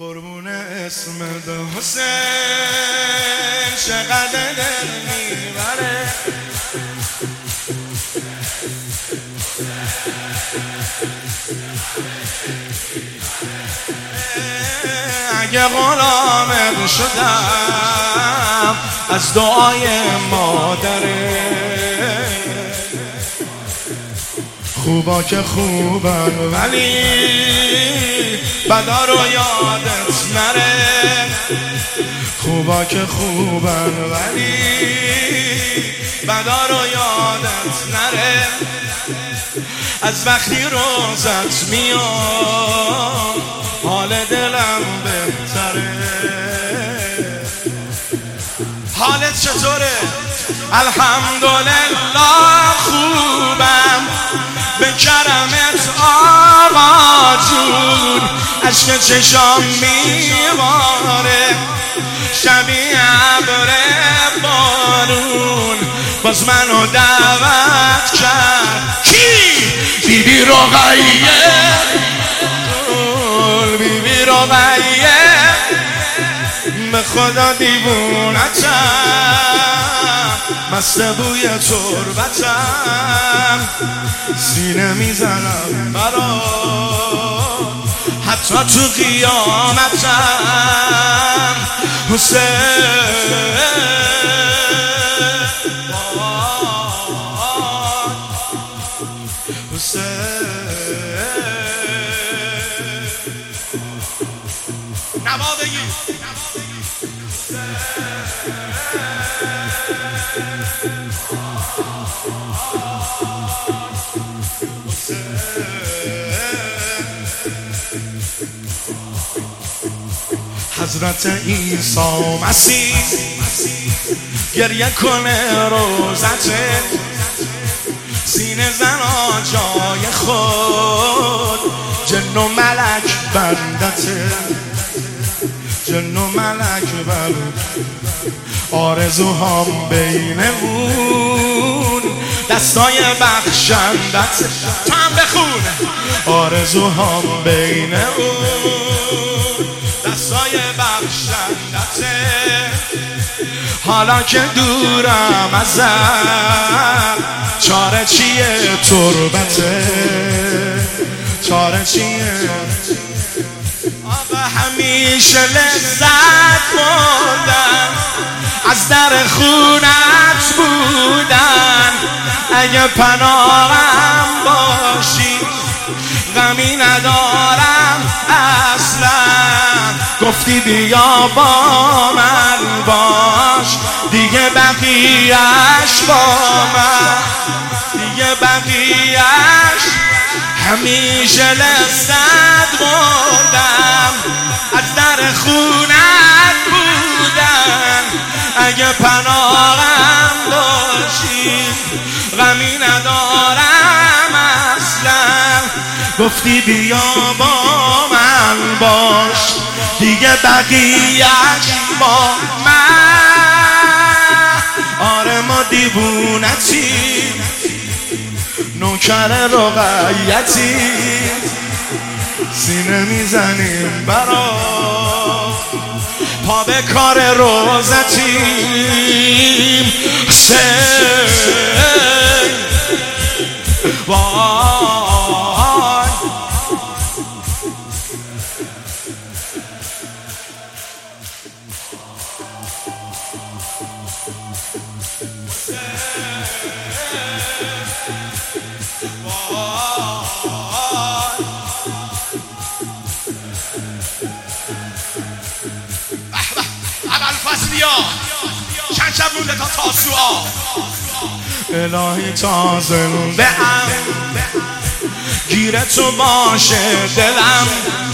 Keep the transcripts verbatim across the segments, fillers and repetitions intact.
قربون اسم دو حسین چقدر دل میبره اگه غلامت شدم از دعای مادره خوبا که خوبن ولی بدا رو یادت نره خوبا که خوبن ولی بدا رو یادت نره از وقتی روزت میاد حال دلم بهتره حالت چطوره؟ الحمدلله خوبم به کرمت آقا جون عشق چشام میباره شبیه ابر بارون باز منو دعوت کرد کی؟ بیبی رقیه بیبی رقیه به خدا دیوونتم مست بوی تربتم سینه میزنم برا حتی تو قیامتم حسین حسین نوا بگی حضرت عیسی مسیح گریه کنه روزته سینه زنا جای خود جن و ملک بندته جن و ملک بند آرزوهام بینمون دستای بخشندت تو هم بخون آرزوهام بینمون دستای بخشندته حالا که دورم ازم چاره چیه تربته چاره چیه آقا همیشه لذت بردم از در خونت بودن اگه پناهم باشی غمی ندارم اصلا گفتی بیا با من باش دیگه بقیهش با من دیگه بقیهش همیشه لذت بردم از در خونت بودن اگه پناهم باشی غمی ندارم اصلا گفتی بیا با من باش دیگه بقیهش با من آره ما دیوونتی نوکر رقیتی سینه میزنیم برا پا به کار روزتیم حسین وای فصلیا چند شب مونده تا تاسوعا الهی تا زنده ام گیره تو باشه دلم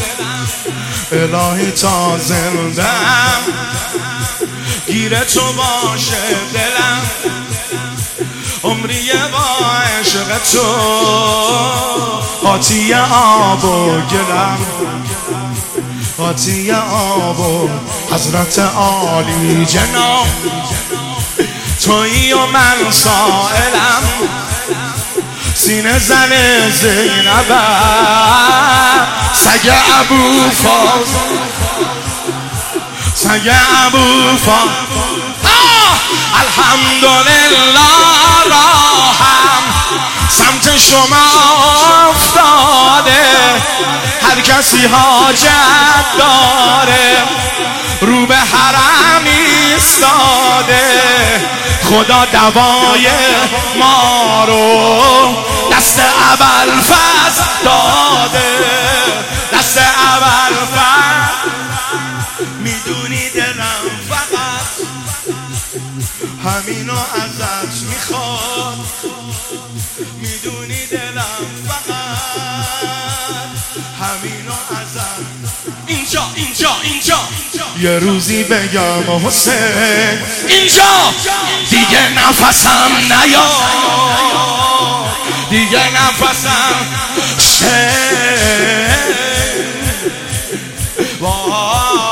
الهی تا زنده ام گیره تو باشه دلم عمریه با عشق تو قاطی آب و گلم قاطی آب و حضرت عالی جناب تویی و من سائلم سینه زن زینبم سگ ابو فاضل سگ ابوفا الحمدلله راهم سمت شما افتاده، هر کسی حاجت داره رو به حرم ایستاده. خدا دوای ما رو دست ابوالفضل داده، دست ابوالفضل. میدونی دلم فقط همینو ازت میخواد، میدونی دلم فقط همینو ازت. اینجا اینجا اینجا یه روزی بگم حسین اینجا دیگه نفسم نیاد، دیگه نفسم شه.